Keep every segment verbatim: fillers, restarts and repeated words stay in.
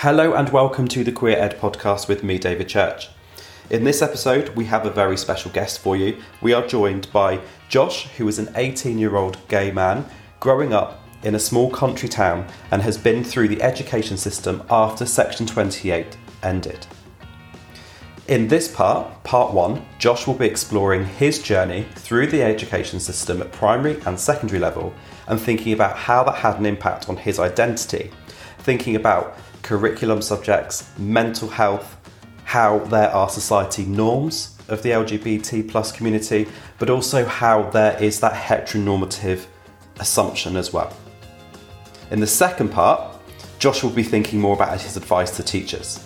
Hello and welcome to the Queer Ed podcast with me, David Church. In this episode, we have a very special guest for you. We are joined by Josh, who is an eighteen-year-old gay man growing up in a small country town and has been through the education system after Section twenty-eight ended. In this part, part one, Josh will be exploring his journey through the education system at primary and secondary level and thinking about how that had an impact on his identity, thinking about curriculum subjects, mental health, how there are society norms of the L G B T plus community, but also how there is that heteronormative assumption as well. In the second part, Josh will be thinking more about his advice to teachers.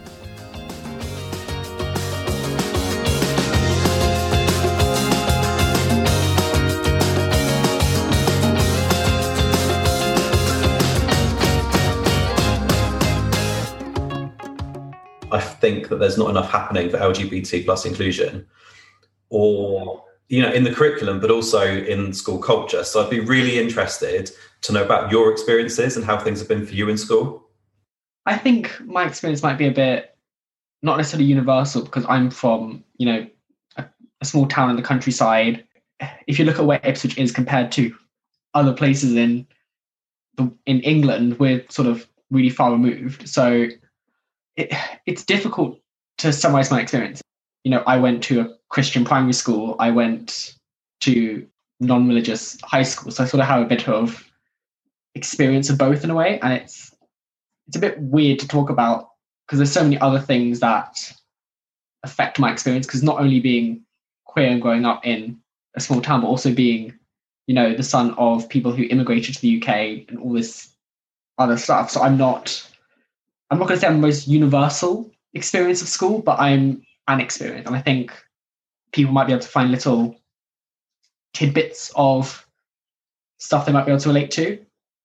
I think that there's not enough happening for L G B T plus inclusion, or you know, in the curriculum, but also in school culture. So I'd be really interested to know about your experiences and how things have been for you in school. I think my experience might be a bit not necessarily universal because I'm from, you know, a, a small town in the countryside. If you look at where Ipswich is compared to other places in the, in England, we're sort of really far removed. So It, it's difficult to summarize my experience. You know, I went to a Christian primary school. I went to non-religious high school. So I sort of have a bit of experience of both in a way. And it's it's a bit weird to talk about because there's so many other things that affect my experience. Because not only being queer and growing up in a small town, but also being, you know, the son of people who immigrated to the U K and all this other stuff. So I'm not... I'm not going to say I'm the most universal experience of school, but I'm an experience. And I think people might be able to find little tidbits of stuff they might be able to relate to.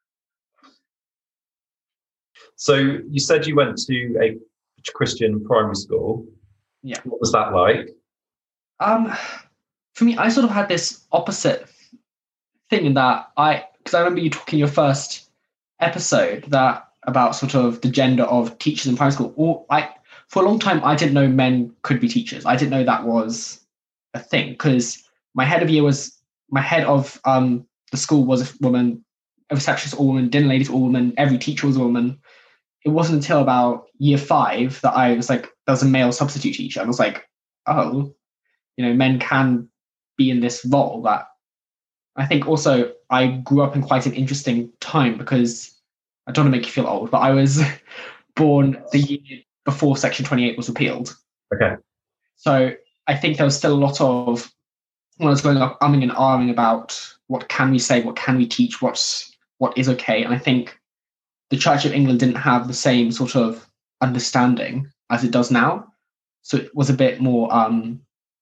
So you said you went to a Christian primary school. Yeah. What was that like? Um, for me, I sort of had this opposite thing in that I, because I remember you talking your first episode that about sort of the gender of teachers in primary school. Or I, for a long time, I didn't know men could be teachers. I didn't know that was a thing because my head of year was, my head of um, the school was a woman, a receptionist or woman, dinner ladies or woman, every teacher was a woman. It wasn't until about year five that I was like, there was a male substitute teacher. I was like, oh, you know, men can be in this role. That I think also I grew up in quite an interesting time because I don't want to make you feel old, but I was born the year before Section twenty-eight was repealed. Okay. So I think there was still a lot of, when I was growing up, umming and ahhing about what can we say, what can we teach, what's what is okay. And I think the Church of England didn't have the same sort of understanding as it does now. So it was a bit more um,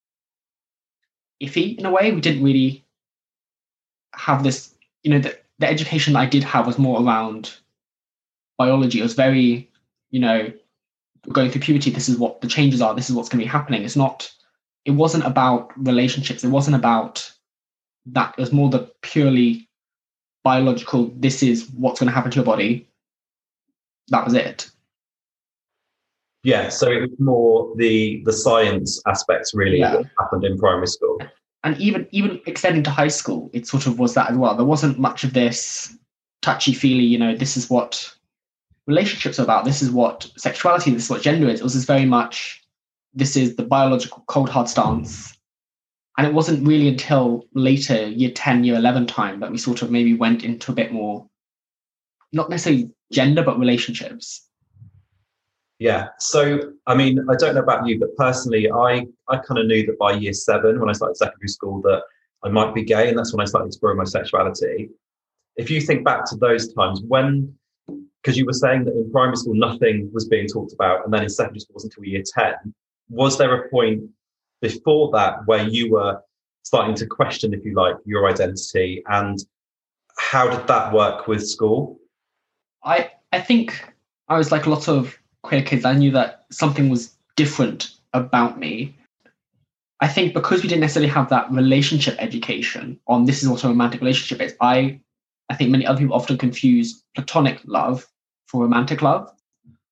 iffy in a way. We didn't really have this, you know, the, the education that I did have was more around biology. It was very, you know, going through puberty, this is what the changes are, this is what's going to be happening. It's not, it wasn't about relationships. It wasn't about that. It was more the purely biological, this is what's going to happen to your body. That was it. Yeah, so it was more the the science aspects really Yeah. that happened in primary school. And even even extending to high school, it sort of was that as well. There wasn't much of this touchy-feely, you know, this is what relationships are about, this is what sexuality, this is what gender is. It was just very much, this is the biological cold hard stance. And it wasn't really until later, year ten, year eleven time, that we sort of maybe went into a bit more, not necessarily gender, but relationships. Yeah. So, I mean, I don't know about you, but personally, I, I kind of knew that by year seven, when I started secondary school, that I might be gay. And that's when I started exploring my sexuality. If you think back to those times, when, because you were saying that in primary school, nothing was being talked about, and then in secondary school wasn't until year ten, was there a point before that where you were starting to question, if you like, your identity? And how did that work with school? I, I think I was like a lot of queer kids. I knew that something was different about me. I think because we didn't necessarily have that relationship education on this is what a romantic relationship is, I I think many other people often confuse platonic love for romantic love.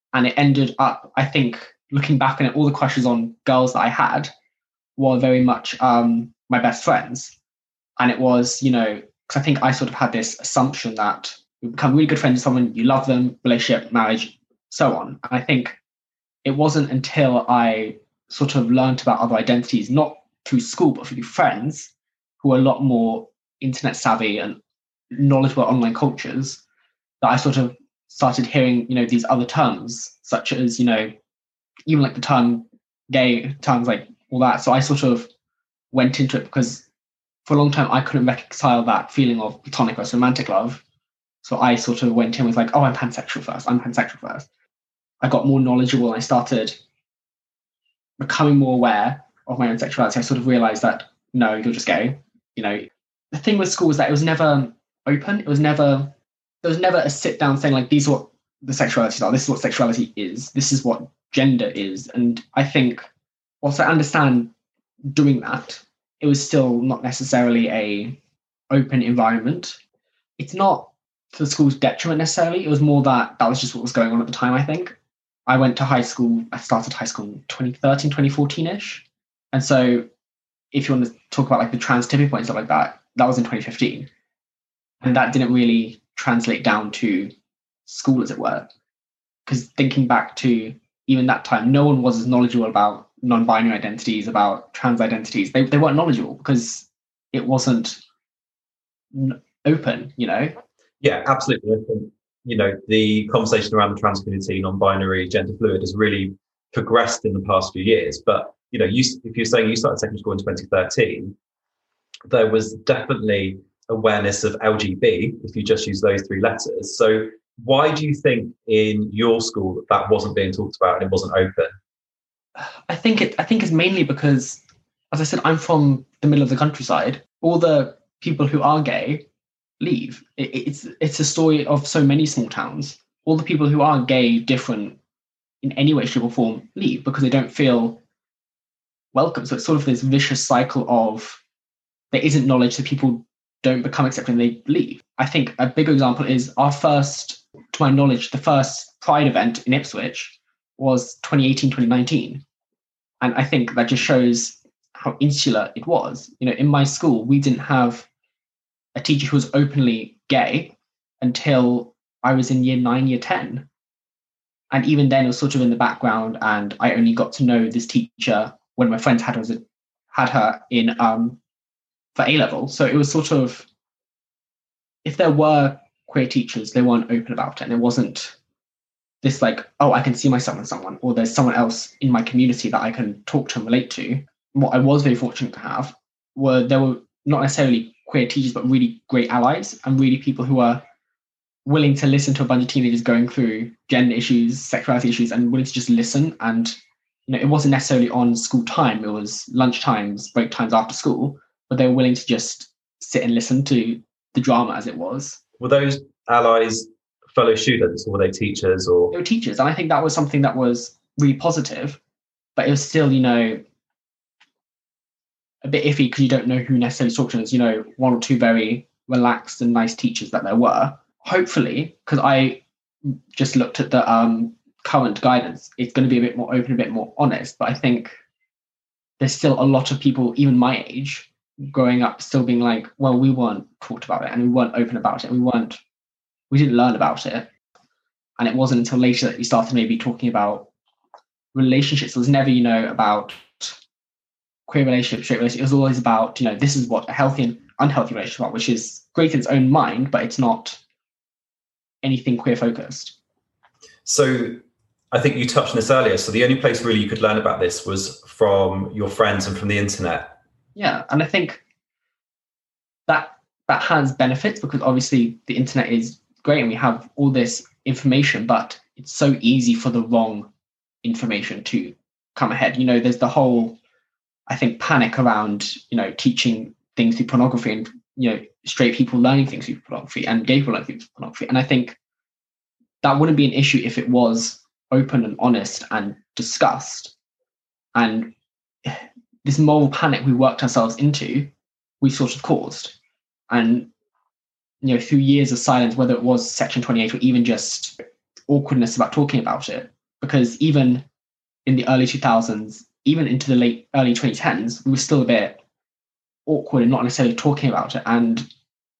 And it ended up, I think, looking back on it, all the crushes on girls that I had were very much um, my best friends. And it was, you know, because I think I sort of had this assumption that you become really good friends with someone, you love them, relationship, marriage, so on. And I think it wasn't until I sort of learned about other identities, not through school, but through friends who are a lot more internet savvy and knowledgeable online cultures, that I sort of started hearing, you know, these other terms, such as, you know, even like the term gay, terms like all that. So I sort of went into it because for a long time I couldn't reconcile that feeling of platonic versus romantic love. So I sort of went in with like, oh, I'm pansexual first. I'm pansexual first. I got more knowledgeable and I started becoming more aware of my own sexuality. I sort of realized that, no, you're just gay. You know, the thing with school was that it was never open. It was never, there was never a sit down saying like, these are what the sexualities are. This is what sexuality is. This is what gender is. And I think, whilst I understand doing that, it was still not necessarily a open environment. It's not to the school's detriment necessarily. It was more that that was just what was going on at the time, I think. I went to high school, I started high school in twenty thirteen, twenty fourteen-ish. And so if you want to talk about like the trans tipping point and stuff like that, that was in twenty fifteen. And that didn't really translate down to school, as it were. Because thinking back to even that time, no one was as knowledgeable about non-binary identities, about trans identities. They, they weren't knowledgeable because it wasn't n- open, you know? Yeah, absolutely. I think, you know, the conversation around the trans community, non-binary, gender fluid has really progressed in the past few years. But, you know, you, if you're saying you started secondary school in twenty thirteen, there was definitely awareness of L G B, if you just use those three letters. So why do you think in your school that that wasn't being talked about and it wasn't open? I think it. I think it's mainly because, as I said, I'm from the middle of the countryside. All the people who are gay leave. It, it's it's a story of so many small towns. All the people who are gay, different in any way, shape, or form, leave because they don't feel welcome. So it's sort of this vicious cycle of there isn't knowledge, so people don't become accepted and they leave. I think a bigger example is our first, to my knowledge, the first Pride event in Ipswich was twenty eighteen, twenty nineteen. And I think that just shows how insular it was. You know, in my school, we didn't have a teacher who was openly gay until I was in year nine, year ten. And even then it was sort of in the background. And I only got to know this teacher when my friends had her, had her in um, for A-level. So it was sort of, if there were queer teachers, they weren't open about it. And it wasn't this like, oh, I can see myself in someone, or there's someone else in my community that I can talk to and relate to. What I was very fortunate to have were there were not necessarily queer teachers, but really great allies and really people who are willing to listen to a bunch of teenagers going through gender issues, sexuality issues, and willing to just listen. And you know, it wasn't necessarily on school time; it was lunch times, break times after school. But they were willing to just sit and listen to the drama as it was. Were those allies fellow students, or were they teachers? Or they were teachers, and I think that was something that was really positive. But it was still, you know, a bit iffy because you don't know who necessarily talked to us. You know, one or two very relaxed and nice teachers that there were. Hopefully, because I just looked at the um, current guidance, it's going to be a bit more open, a bit more honest. But I think there's still a lot of people, even my age, growing up, still being like, well, we weren't talked about it and we weren't open about it. We weren't, we didn't learn about it. And it wasn't until later that we started maybe talking about relationships. It was never, you know, about queer relationships, straight relationships. It was always about, you know, this is what a healthy and unhealthy relationship are, which is great in its own mind, but it's not anything queer focused. So I think you touched on this earlier. So the only place really you could learn about this was from your friends and from the internet. Yeah, and I think that that has benefits because obviously the internet is great and we have all this information, but it's so easy for the wrong information to come ahead. You know, there's the whole, I think, panic around, you know, teaching things through pornography and, you know, straight people learning things through pornography and gay people learning things through pornography. And I think that wouldn't be an issue if it was open and honest and discussed. And this moral panic we worked ourselves into, we sort of caused. And, you know, through years of silence, whether it was Section twenty-eight or even just awkwardness about talking about it, because even in the early two thousands, even into the late early twenty tens, we were still a bit awkward and not necessarily talking about it. And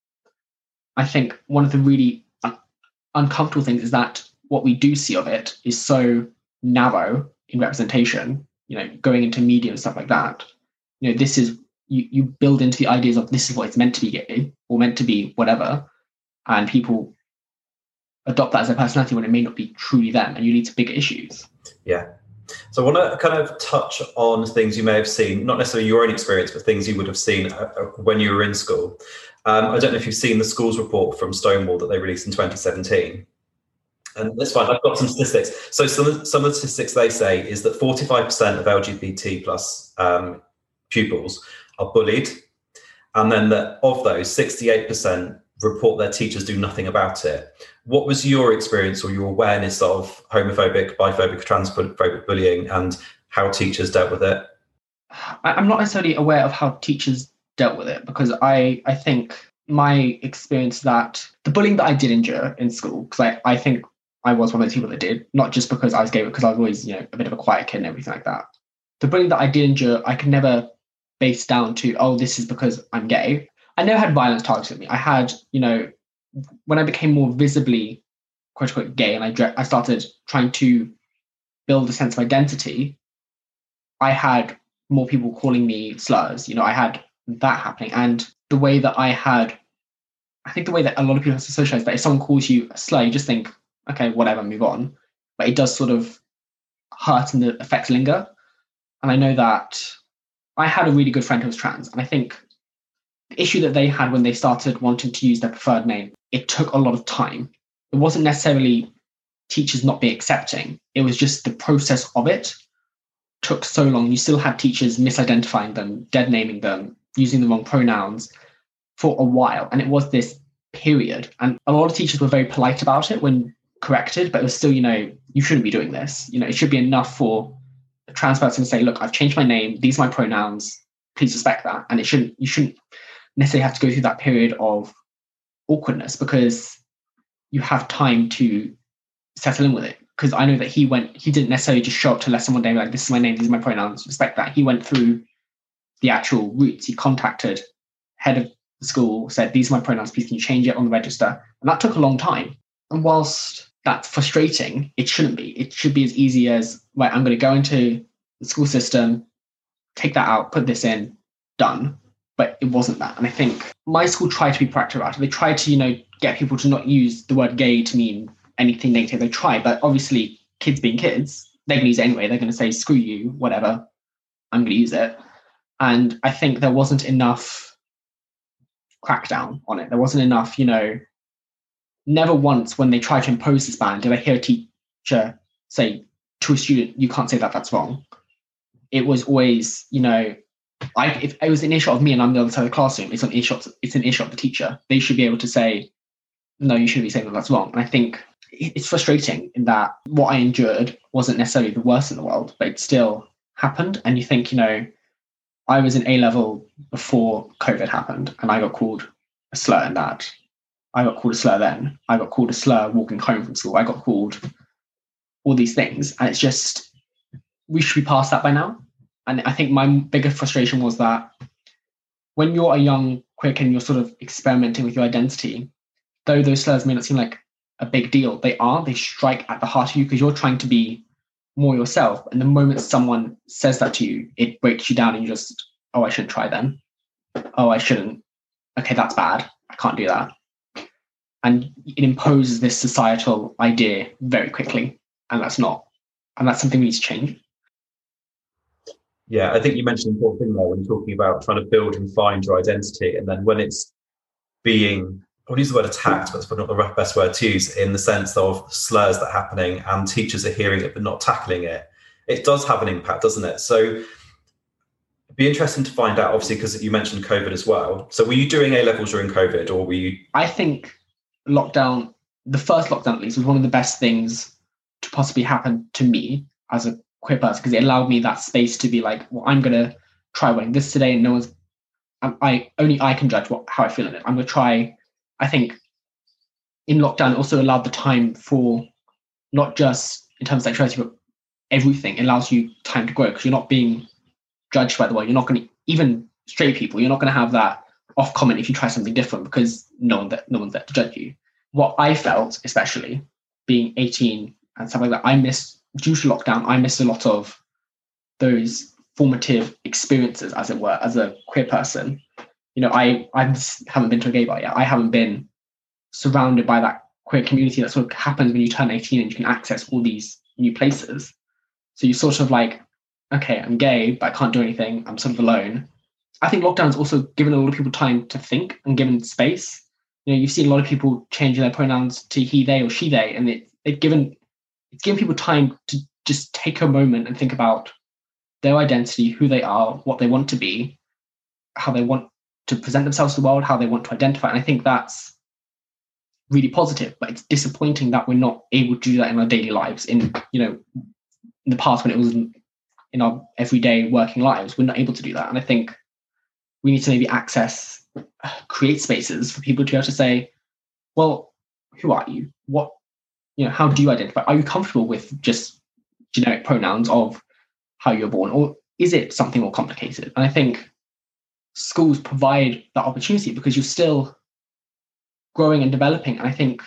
I think one of the really un- uncomfortable things is that what we do see of it is so narrow in representation, you know, going into media and stuff like that. You know, this is, you, you build into the ideas of this is what it's meant to be gay or meant to be whatever. And people adopt that as a personality when it may not be truly them, and you lead to bigger issues. Yeah. So I want to kind of touch on things you may have seen, not necessarily your own experience, but things you would have seen when you were in school. Um, I don't know if you've seen the schools report from Stonewall that they released in twenty seventeen. And that's fine, I've got some statistics. So some of, some of the statistics they say is that forty-five percent of L G B T plus um, pupils are bullied. And then that of those, sixty-eight percent report their teachers do nothing about it. What was your experience or your awareness of homophobic, biphobic, transphobic bullying and how teachers dealt with it? I'm not necessarily aware of how teachers dealt with it, because I, I think my experience that the bullying that I did endure in school, because I, I think I was one of those people that did, not just because I was gay, but because I was always, you know, a bit of a quiet kid and everything like that. The bullying that I did endure, I could never base down to, oh, this is because I'm gay. I never had violence targeted at me. I had, you know, when I became more visibly, quote unquote, gay, and I, dre- I started trying to build a sense of identity, I had more people calling me slurs. You know, I had that happening. And the way that I had, I think the way that a lot of people have to socialize that if someone calls you a slur, you just think, okay, whatever, move on. But it does sort of hurt and the effects linger. And I know that I had a really good friend who was trans. And I think the issue that they had when they started wanting to use their preferred name, it took a lot of time. It wasn't necessarily teachers not being accepting. It was just the process of it took so long. You still had teachers misidentifying them, dead naming them, using the wrong pronouns for a while. And it was this period. And a lot of teachers were very polite about it when corrected, but it was still, you know, you shouldn't be doing this. You know, it should be enough for a trans person to say, look, I've changed my name. These are my pronouns. Please respect that. And it shouldn't, you shouldn't necessarily have to go through that period of awkwardness, because you have time to settle in with it. Because I know that he went, he didn't necessarily just show up to lesson one day like, this is my name, these are my pronouns, respect that. He went through the actual routes. He contacted head of the school, said, these are my pronouns, please can you change it on the register? And that took a long time. And whilst that's frustrating, it shouldn't be. It should be as easy as, right, I'm going to go into the school system, take that out, put this in, done. But it wasn't that. And I think my school tried to be proactive about it. They tried to, you know, get people to not use the word gay to mean anything negative. They tried, but obviously kids being kids, they're going to use it anyway. They're going to say, screw you, whatever, I'm going to use it. And I think there wasn't enough crackdown on it. There wasn't enough, you know, never once when they tried to impose this ban did I hear a teacher say to a student, you can't say that, that's wrong. It was always, you know, I, if it was an issue of me and I'm the other side of the classroom, it's an issue of, it's an issue of the teacher. They should be able to say, no, you shouldn't be saying that, that's wrong. And I think it's frustrating in that what I endured wasn't necessarily the worst in the world, but it still happened. And you think, you know, I was in A-level before COVID happened and I got called a slur in that. I got called a slur then. I got called a slur walking home from school. I got called all these things. And it's just, we should be past that by now. And I think my biggest frustration was that when you're a young queer kid and you're sort of experimenting with your identity, though those slurs may not seem like a big deal, they are. They strike at the heart of you because you're trying to be more yourself. And the moment someone says that to you, it breaks you down and you just, oh, I shouldn't try then. Oh, I shouldn't. Okay, that's bad. I can't do that. And it imposes this societal idea very quickly. And that's not, and that's something we need to change. Yeah, I think you mentioned an important thing there when you're talking about trying to build and find your identity. And then when it's being, I would use the word attacked, but it's probably not the best word to use, in the sense of slurs that are happening and teachers are hearing it but not tackling it. It does have an impact, doesn't it? So it'd be interesting to find out, obviously, because you mentioned COVID as well. So were you doing A-levels during COVID or were you? I think lockdown, the first lockdown at least, was one of the best things to possibly happen to me as a queer person, because it allowed me that space to be like, well, I'm going to try wearing this today and no one's, I, I only I can judge what how I feel in it. I'm going to try. I think in lockdown, it also allowed the time for not just in terms of sexuality, but everything. It allows you time to grow because you're not being judged by the world. You're not going to, even straight people, you're not going to have that off comment if you try something different because no one that no one's there to judge you. What I felt, especially being eighteen and stuff like that, I missed, due to lockdown, I missed a lot of those formative experiences, as it were, as a queer person. You know, I, I haven't been to a gay bar yet. I haven't been surrounded by that queer community that sort of happens when you turn eighteen and you can access all these new places. So you're sort of like, okay, I'm gay, but I can't do anything. I'm sort of alone. I think lockdown's also given a lot of people time to think and given space. You know, you've seen a lot of people changing their pronouns to he, they, or she, they, and it, it given it's given people time to just take a moment and think about their identity, who they are, what they want to be, how they want to present themselves to the world, how they want to identify. And I think that's really positive, but it's disappointing that we're not able to do that in our daily lives. In, you know, in the past when it was in, in our everyday working lives, we're not able to do that. And I think we need to maybe access, create spaces for people to be able to say, well, who are you? What, you know, how do you identify? Are you comfortable with just generic pronouns of how you're born? Or is it something more complicated? And I think schools provide that opportunity because you're still growing and developing. And I think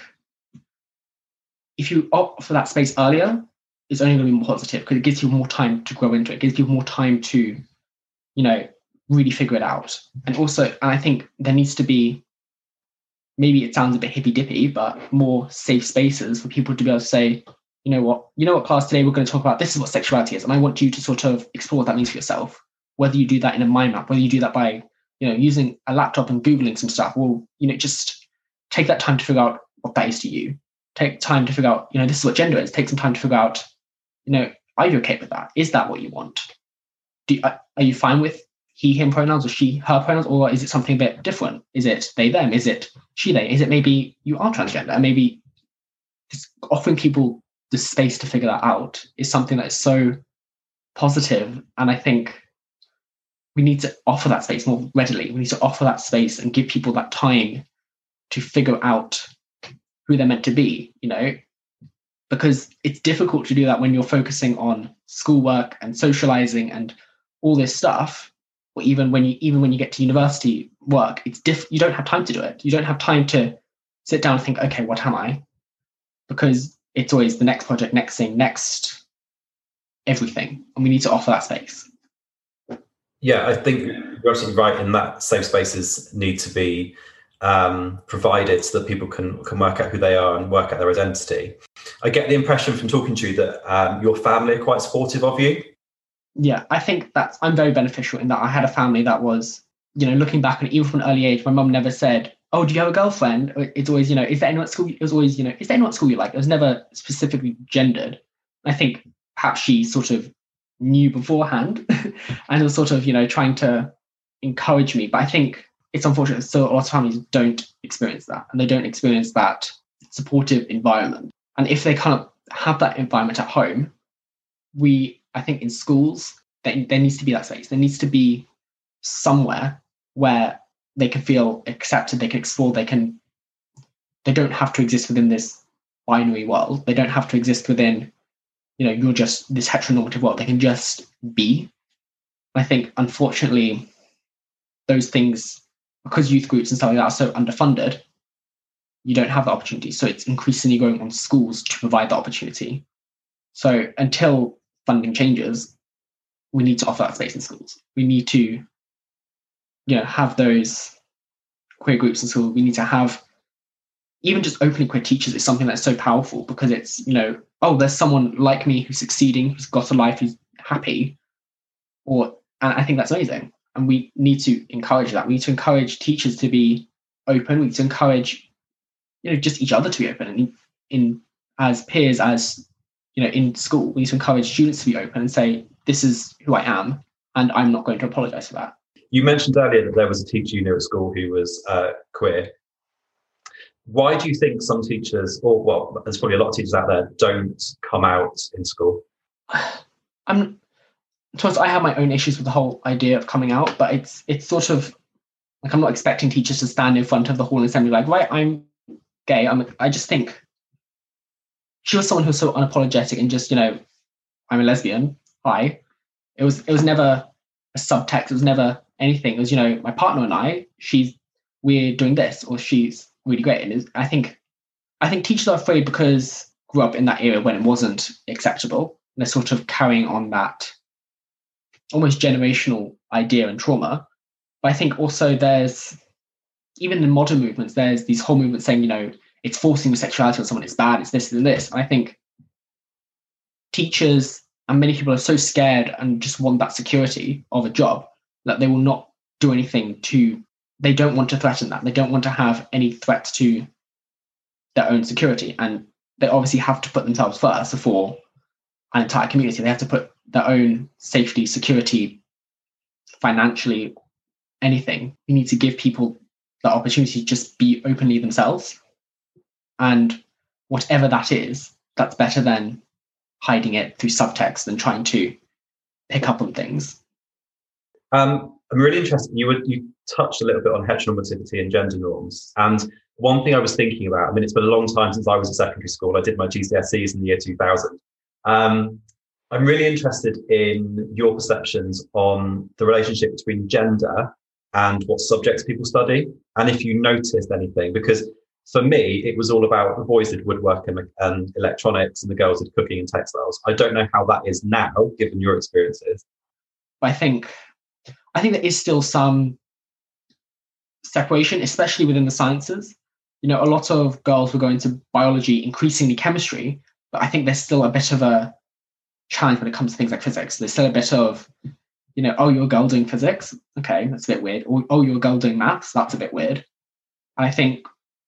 if you opt for that space earlier, it's only going to be more positive because it gives you more time to grow into it. It gives you more time to, you know, really figure it out. And also, and I think there needs to be, maybe it sounds a bit hippy dippy, but more safe spaces for people to be able to say, you know what, you know what, class, today we're going to talk about this is what sexuality is. And I want you to sort of explore what that means for yourself. Whether you do that in a mind map, whether you do that by, you know, using a laptop and Googling some stuff, or, you know, just take that time to figure out what that is to you. Take time to figure out, you know, this is what gender is. Take some time to figure out, you know, are you okay with that? Is that what you want? Do you, are you fine with he, him pronouns or she, her pronouns? Or is it something a bit different? Is it they, them? Is it she, they? Is it maybe you are transgender? And maybe just offering people the space to figure that out is something that is so positive. And I think we need to offer that space more readily. We need to offer that space and give people that time to figure out who they're meant to be, you know, because it's difficult to do that when you're focusing on schoolwork and socializing and all this stuff. Or even when you even when you get to university work, it's diff you don't have time to do it. You don't have time to sit down and think, okay, what am I? Because it's always the next project, next thing, next everything. And we need to offer that space. Yeah, I think you're absolutely right in that safe spaces need to be um, provided so that people can can work out who they are and work out their identity. I get the impression from talking to you that um, your family are quite supportive of you. Yeah, I think that's, I'm very beneficial in that I had a family that was, you know, looking back on it, even from an early age, my mum never said, oh, do you have a girlfriend? It's always, you know, is there anyone at school? It was always, you know, is there anyone at school you like? It was never specifically gendered. I think perhaps she sort of knew beforehand and was sort of, you know, trying to encourage me. But I think it's unfortunate. So a lot of families don't experience that, and they don't experience that supportive environment. And if they kind of have that environment at home, we, I think in schools, there, there needs to be that space. There needs to be somewhere where they can feel accepted, they can explore, they can, they don't have to exist within this binary world. They don't have to exist within, you know, you're just this heteronormative world. They can just be. I think, unfortunately, those things, because youth groups and stuff like that are so underfunded, you don't have the opportunity. So it's increasingly going on schools to provide the opportunity. So until funding changes, we need to offer that space in schools. We need to, you know, have those queer groups in school. We need to have, even just openly queer teachers is something that's so powerful because it's, you know, oh, there's someone like me who's succeeding, who's got a life, who's happy. Or, and I think that's amazing. And we need to encourage that. We need to encourage teachers to be open. We need to encourage, you know, just each other to be open. And in, in as peers, as, you know, in school, we need to encourage students to be open and say, this is who I am, and I'm not going to apologize for that. You mentioned earlier that there was a teacher you knew at school who was uh, queer. Why do you think some teachers, or well, there's probably a lot of teachers out there, don't come out in school? I'm, to us, I have my own issues with the whole idea of coming out, but it's it's sort of like I'm not expecting teachers to stand in front of the hall and assembly like, right, I'm gay. I'm. I just think she was someone who was so unapologetic and just, you know, I'm a lesbian. Hi. It was it was never a subtext. It was never anything. It was, you know, my partner and I, she's we're doing this, or she's really great. And I think I think teachers are afraid because grew up in that era when it wasn't acceptable. And they're sort of carrying on that almost generational idea and trauma. But I think also there's, even in modern movements, there's these whole movements saying, you know, it's forcing sexuality on someone, it's bad, it's this and this. And I think teachers and many people are so scared and just want that security of a job that they will not do anything to, they don't want to threaten that. They don't want to have any threat to their own security. And they obviously have to put themselves first before an entire community. They have to put their own safety, security, financially, anything. You need to give people the opportunity to just be openly themselves. And whatever that is, that's better than hiding it through subtext and trying to pick up on things. Um, I'm really interested. You were, you touched a little bit on heteronormativity and gender norms. And one thing I was thinking about, I mean, it's been a long time since I was in secondary school. I did my G C S Es in the year two thousand. Um, I'm really interested in your perceptions on the relationship between gender and what subjects people study, and if you noticed anything, because for me, it was all about the boys did woodwork and, and electronics and the girls did cooking and textiles. I don't know how that is now, given your experiences. I think, I think there is still some separation, especially within the sciences. You know, a lot of girls will go into biology, increasingly chemistry, but I think there's still a bit of a challenge when it comes to things like physics. There's still a bit of, you know, oh, you're a girl doing physics? Okay, that's a bit weird. Or, oh, you're a girl doing maths? That's a bit weird. And I think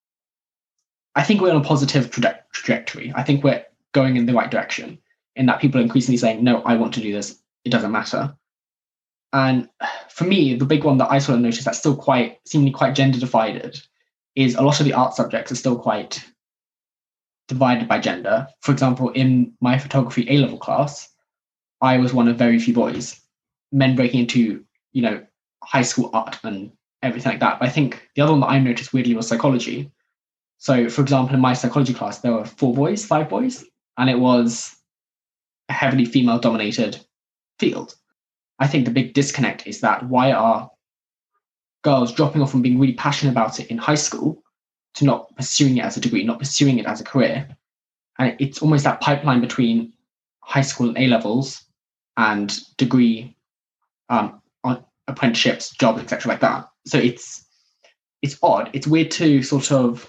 I think we're on a positive traje- trajectory. I think we're going in the right direction in that people are increasingly saying, no, I want to do this. It doesn't matter. And for me, the big one that I sort of noticed that's still quite, seemingly quite gender divided is a lot of the art subjects are still quite divided by gender. For example, in my photography A-level class, I was one of very few boys, men breaking into, you know, high school art and everything like that. But I think the other one that I noticed weirdly was psychology. So, for example, in my psychology class, there were four boys, five boys, and it was a heavily female-dominated field. I think the big disconnect is that why are girls dropping off from being really passionate about it in high school to not pursuing it as a degree, not pursuing it as a career? And it's almost that pipeline between high school and A-levels and degree, um, on apprenticeships, jobs, et cetera, like that. So it's it's odd. It's weird to sort of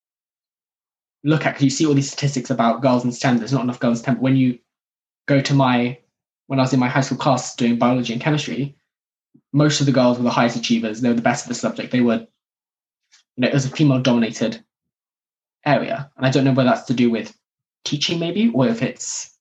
look at, because you see all these statistics about girls in STEM, there's not enough girls in STEM. But when you go to my, when I was in my high school class doing biology and chemistry, most of the girls were the highest achievers. They were the best at the subject. They were, you know, it was a female-dominated area. And I don't know whether that's to do with teaching maybe, or if it's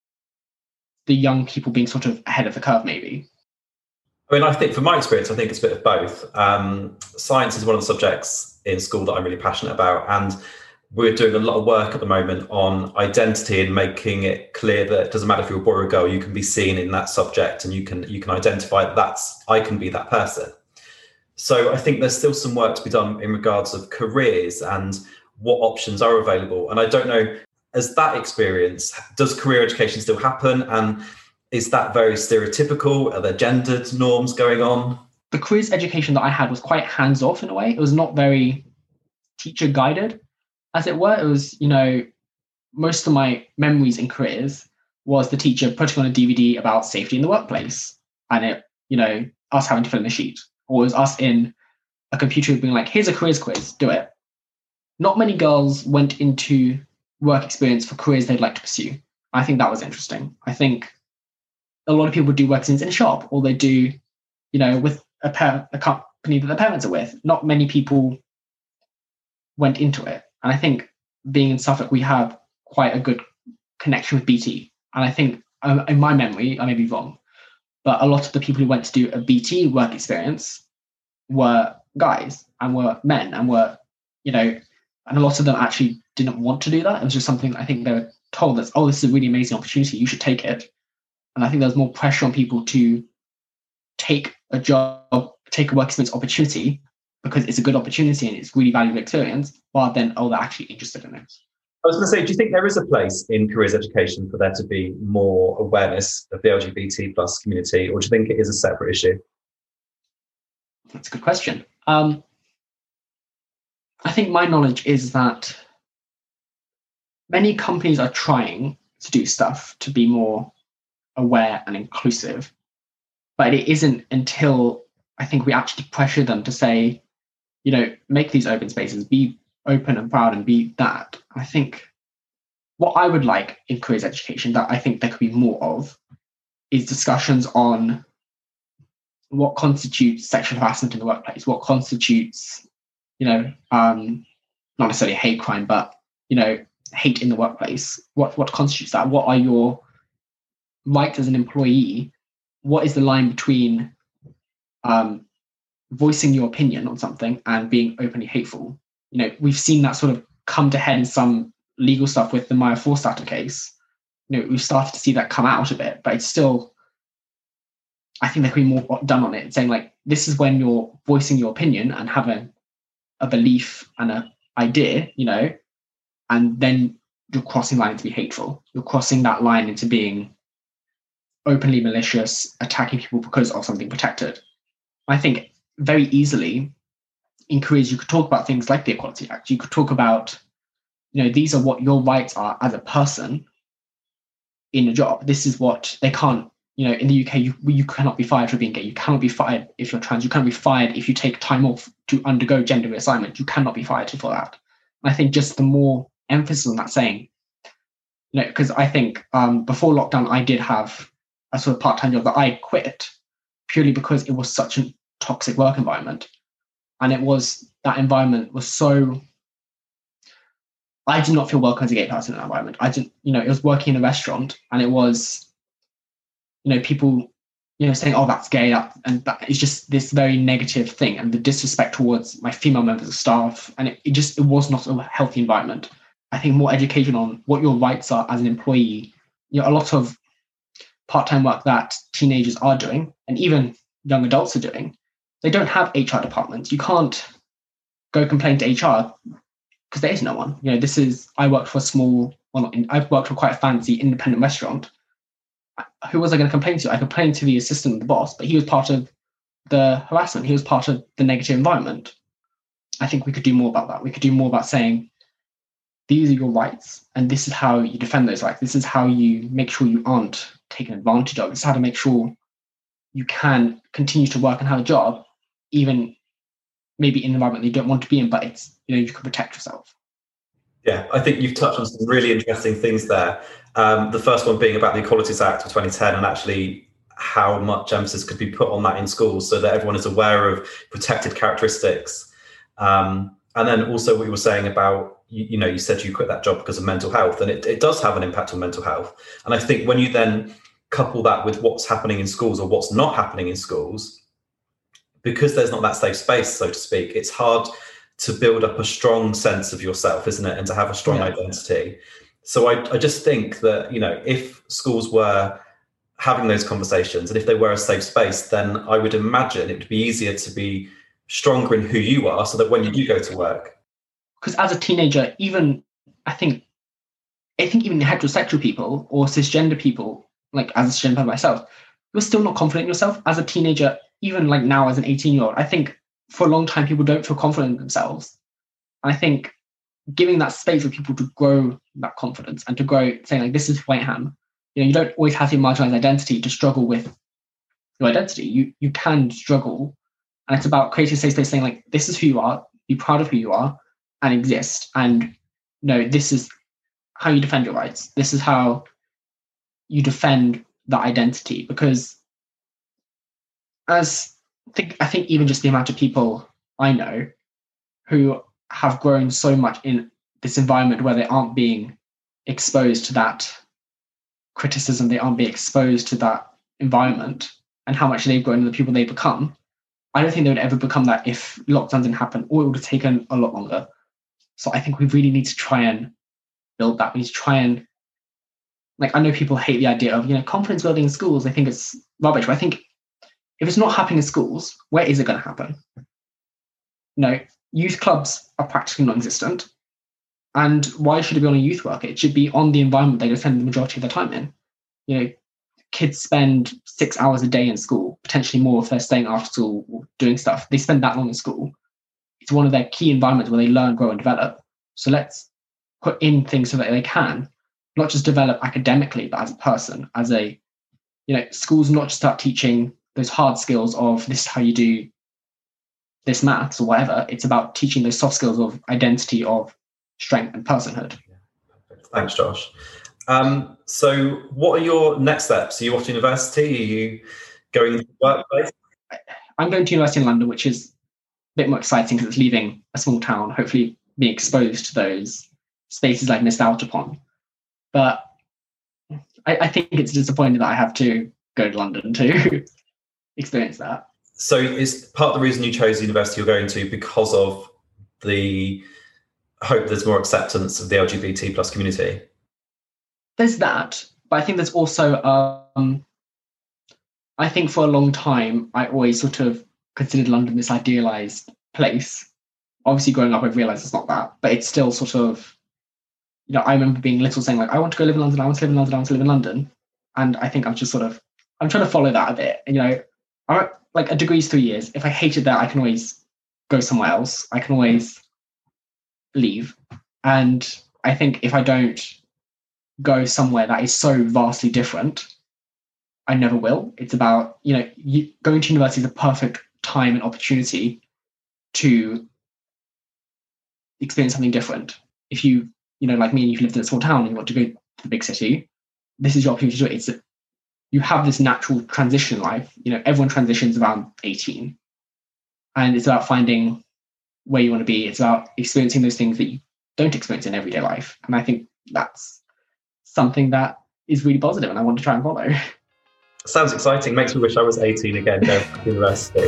the young people being sort of ahead of the curve maybe. I mean, I think from my experience, I think it's a bit of both. Um, science is one of the subjects in school that I'm really passionate about. And we're doing a lot of work at the moment on identity and making it clear that it doesn't matter if you're a boy or a girl, you can be seen in that subject and you can you can identify that that's, I can be that person. So I think there's still some work to be done in regards of careers and what options are available. And I don't know, as that experience, does career education still happen? And is that very stereotypical? Are there gendered norms going on? The careers education that I had was quite hands-off in a way. It was not very teacher-guided, as it were. It was, you know, most of my memories in careers was the teacher putting on a D V D about safety in the workplace, and it, you know, us having to fill in a sheet, or it was us in a computer being like, here's a careers quiz, do it. Not many girls went into work experience for careers they'd like to pursue. I think that was interesting. I think a lot of people do work experience in a shop, or they do, you know, with a, par- a company that their parents are with. Not many people went into it. And I think being in Suffolk, we have quite a good connection with B T. And I think, um, in my memory, I may be wrong, but a lot of the people who went to do a B T work experience were guys and were men and were, you know, and a lot of them actually didn't want to do that. It was just something I think they were told that, oh, this is a really amazing opportunity, you should take it. And I think there's more pressure on people to take a job, take a work experience opportunity because it's a good opportunity and it's really valuable experience, rather than, oh, they're actually interested in it. I was going to say, do you think there is a place in careers education for there to be more awareness of the L G B T plus community, or do you think it is a separate issue? That's a good question. Um, I think my knowledge is that many companies are trying to do stuff to be more aware and inclusive, but it isn't until I think we actually pressure them to say, you know, make these open spaces, be open and proud and be that. I think what I would like in careers education that I think there could be more of is discussions on what constitutes sexual harassment in the workplace, what constitutes, you know, um, not necessarily hate crime, but, you know, hate in the workplace. What what constitutes that? What are your rights as an employee? What is the line between um, voicing your opinion on something and being openly hateful? You know, we've seen that sort of come to head in some legal stuff with the Maya Forstater case. You know, we've started to see that come out a bit, but it's still, I think there could be more done on it, saying like, this is when you're voicing your opinion and having a belief and an idea, you know, and then you're crossing the line to be hateful. You're crossing that line into being openly malicious, attacking people because of something protected. I think very easily in careers, you could talk about things like the Equality Act. You could talk about, you know, these are what your rights are as a person in a job. This is what they can't, you know, in the U K, you, you cannot be fired for being gay. You cannot be fired if you're trans. You cannot be fired if you take time off to undergo gender reassignment. You cannot be fired for that. I think just the more emphasis on that saying, you know, because I think um, before lockdown, I did have a sort of part-time job that I quit purely because it was such a toxic work environment. And it was, that environment was so, I did not feel welcome as a gay person in that environment. I didn't, you know, it was working in a restaurant and it was, you know, people, you know, saying, oh, that's gay. That, and that is just this very negative thing, and the disrespect towards my female members of staff. And it, it just, it was not a healthy environment. I think more education on what your rights are as an employee. You know, a lot of part-time work that teenagers are doing, and even young adults are doing, they don't have H R departments. You can't go complain to H R because there is no one. You know, this is, I worked for a small, well, not in, I've worked for quite a fancy independent restaurant. Who was I going to complain to? I complained to the assistant of the boss, but he was part of the harassment. He was part of the negative environment. I think we could do more about that. We could do more about saying, these are your rights, and this is how you defend those rights. This is how you make sure you aren't taken advantage of. This is how to make sure you can continue to work and have a job, even maybe in an environment that you don't want to be in, but it's, you know, you can protect yourself. Yeah, I think you've touched on some really interesting things there. Um, the first one being about the Equalities Act of twenty ten, and actually how much emphasis could be put on that in schools so that everyone is aware of protected characteristics. Um, and then also what you were saying about, you, you know, you said you quit that job because of mental health, and it, it does have an impact on mental health. And I think when you then couple that with what's happening in schools or what's not happening in schools, because there's not that safe space, so to speak, it's hard to build up a strong sense of yourself, isn't it? And to have a strong yeah. identity. So I, I just think that, you know, if schools were having those conversations and if they were a safe space, then I would imagine it would be easier to be stronger in who you are so that when you do go to work. Because as a teenager, even, I think, I think even heterosexual people or cisgender people, like as a cisgender myself, you're still not confident in yourself. As a teenager, even like now as an eighteen-year-old, I think for a long time, people don't feel confident in themselves. And I think giving that space for people to grow that confidence and to grow, saying like, this is who I am. You know, you don't always have your marginalized identity to struggle with your identity. You you can struggle. And it's about creating a safe space saying like, this is who you are, be proud of who you are and exist. And you know, this is how you defend your rights. This is how you defend that identity. Because as I think, I think even just the amount of people I know who have grown so much in this environment where they aren't being exposed to that criticism, they aren't being exposed to that environment, and how much they've grown and the people they've become, I don't think they would ever become that if lockdowns didn't happen, or it would have taken a lot longer. So I think we really need to try and build that. We need to try and, like, I know people hate the idea of, you know, confidence building in schools. They think it's rubbish, but I think if it's not happening in schools, where is it going to happen? You know, youth clubs are practically non-existent. And why should it be on a youth worker? It should be on the environment they spend the majority of their time in. You know, kids spend six hours a day in school, potentially more if they're staying after school or doing stuff. They spend that long in school. It's one of their key environments where they learn, grow, and develop. So let's put in things so that they can not just develop academically, but as a person, as a, you know, schools not just start teaching those hard skills of this is how you do this maths or whatever. It's about teaching those soft skills of identity, of strength and personhood. Thanks, Josh. Um, so what are your next steps? Are you off to university? Are you going to the workplace? I'm going to university in London, which is a bit more exciting because it's leaving a small town, hopefully being exposed to those spaces I've missed out upon. But I, I think it's disappointing that I have to go to London to experience that. So is part of the reason you chose the university you're going to because of the hope there's more acceptance of the L G B T plus community? There's that, but I think there's also, um, I think for a long time, I always sort of considered London this idealized place. Obviously growing up, I've realized it's not that, but it's still sort of, you know, I remember being little saying like, I want to go live in London, I want to live in London, I want to live in London. And I think I'm just sort of, I'm trying to follow that a bit. And, you know, I, like a degree is three years. If I hated that, I can always go somewhere else. I can always leave. And I think if I don't go somewhere that is so vastly different, I never will. It's about, you know, you, going to university is a perfect time and opportunity to experience something different. If you, you know, like me, and you've lived in a small town and you want to go to the big city, this is your opportunity to do it. It's a, you have this natural transition in life. You know, everyone transitions around eighteen. And it's about finding where you want to be. It's about experiencing those things that you don't experience in everyday life. And I think that's something that is really positive and I want to try and follow. Sounds exciting. Makes me wish I was eighteen again, going to university.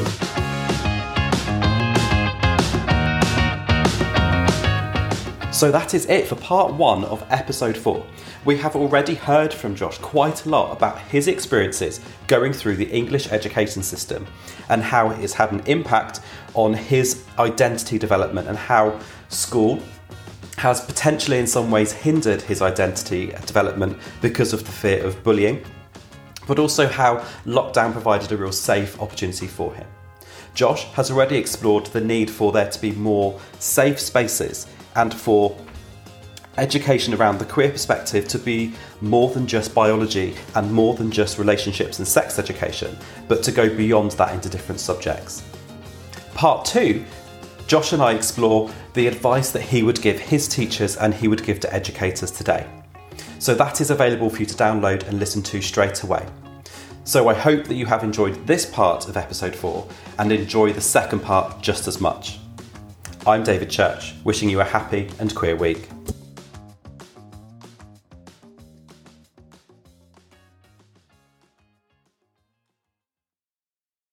So that is it for part one of episode four. We have already heard from Josh quite a lot about his experiences going through the English education system and how it has had an impact on his identity development and how school has potentially in some ways hindered his identity development because of the fear of bullying, but also how lockdown provided a real safe opportunity for him. Josh has already explored the need for there to be more safe spaces and for education around the queer perspective to be more than just biology and more than just relationships and sex education, but to go beyond that into different subjects. Part two, Josh and I explore the advice that he would give his teachers and he would give to educators today. So that is available for you to download and listen to straight away. So I hope that you have enjoyed this part of episode four and enjoy the second part just as much. I'm David Church, wishing you a happy and queer week.